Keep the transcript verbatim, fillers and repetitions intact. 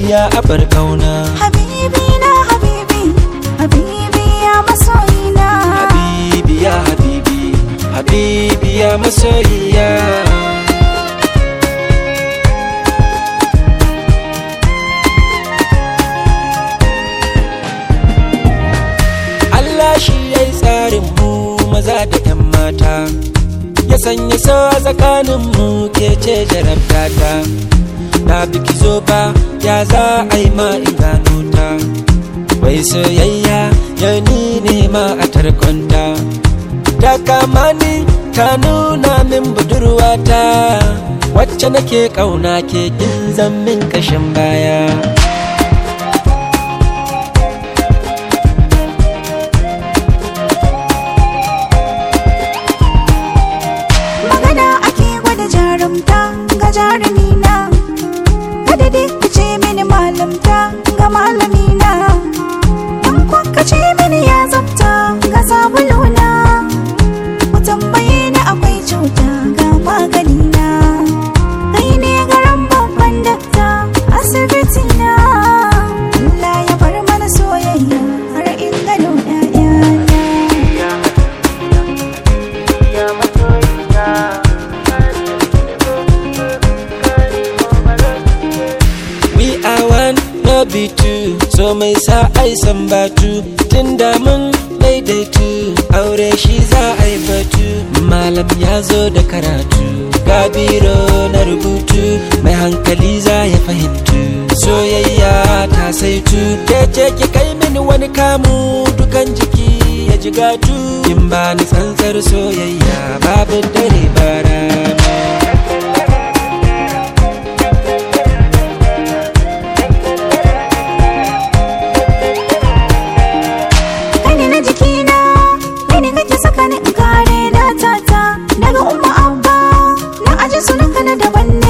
ya abar kauna. Habibi na habibi, habibi ya masoyina. Habibi ya habibi, habibi ya masoyiya. Allah shi yayi tsarin mu maza da 'yan mata, ya sanya so a tsakanin mu ke ce jarabtata. Na biki zo ba ya za a yi ma in gano ta, wai soyayya ya ni ne ma a tarkonta. Ta kama ni ta nuna min budurwata, wacce nake kauna ke kin zan min kashin baya. Magana ake gwada jarumta ga jarumina, kada dai ku ce mini malamta ga malamina. In kuka ce mini ya zabta ga sabuluna, ku tambaye ni akwai cuta ga maganina. Kai ne garan babban dakta asibitina, Allah ya bar mana soyayya har in gano ƴaƴana. We are one, no be two, so mai sa ai san batu. Tunda mun daidaitu, aure shi za a yi batu. Malam ya zo da karatu, ga biro na rubutu, mai hankali za ya fahimtu. Soyayya ta saitu, kece ki kai mini wani kamu, dukan jiki ya jigatu. Kin bani tsantsar soyayya, babu dare ba rana. Daga umma abba na aji sunanka na daban ne.